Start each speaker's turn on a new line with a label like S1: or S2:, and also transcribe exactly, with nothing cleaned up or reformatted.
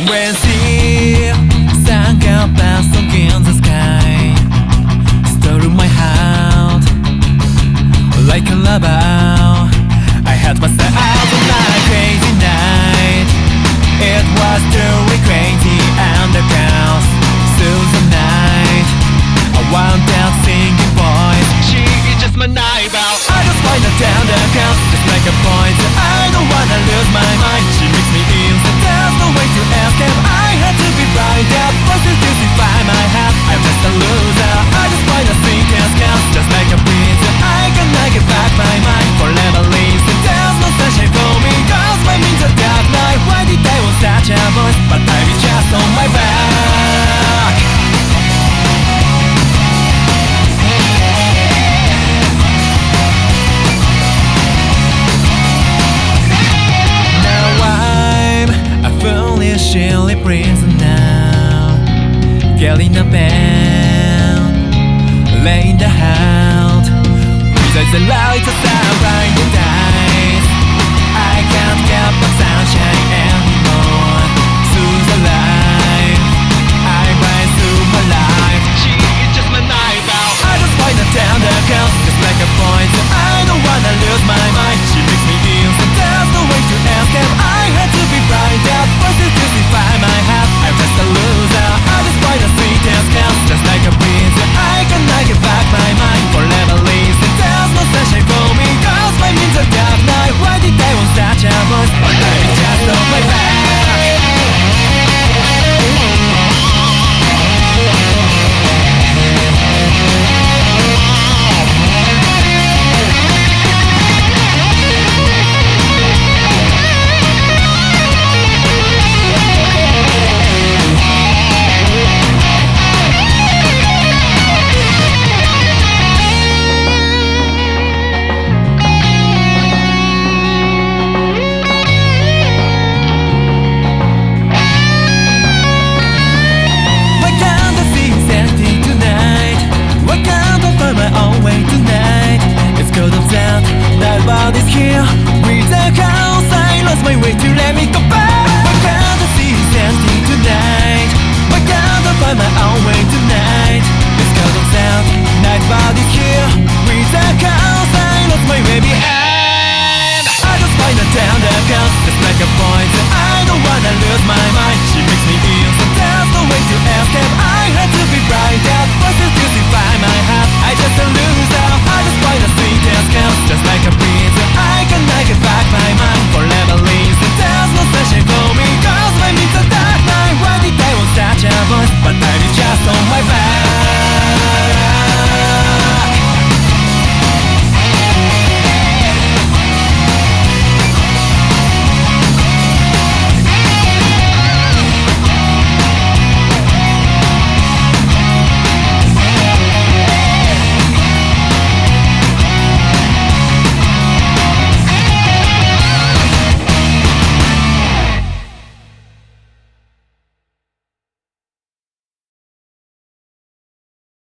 S1: When she sang a bad song in the sky, stole my heart like a lover. I had myself on a crazy night. It was truly crazy and the girls through the night. I want that singing voice. She is just my neighbor. I just find her down the coast, just like a point. I don't wanna lose my mind. She makes me instant. There's no way to escape. I had to be right there, forced to justify my heart. I'm just a loser. I just find a sink and scams, just like a prince. I cannot get back my mind. Forever listen. There's no sunshine for me. Cause I'm in the dark night. Why did I want such a voice? But time is just on my back. Chilly prison now, getting a band, laying the house. Without the light of sun, blinding eyes, I can't get the sunshine anymore. Through the life, I rise through my life. She is just my neighbor. I just find her down the coast, just like a point. I don't wanna lose my mind. She makes me instant. There's no way to escape. I had to be right there, forced to justify my heart. I'm just a loser. I just find a sweet and scams, just like a prince. I cannot get back my mind. Forever listen. There's no sunshine for me. Cause I'm in the dark night. Why did I want such a voice? But time is just on my back. Nobody's here with the house. I lost my way to let me go back. Why can't the sea is empty tonight? Why can't I find my own way tonight? It's cold of sound. Nobody's here with the house. I lost my way behind. I just find a down the coast, just like a point. I don't wanna lose my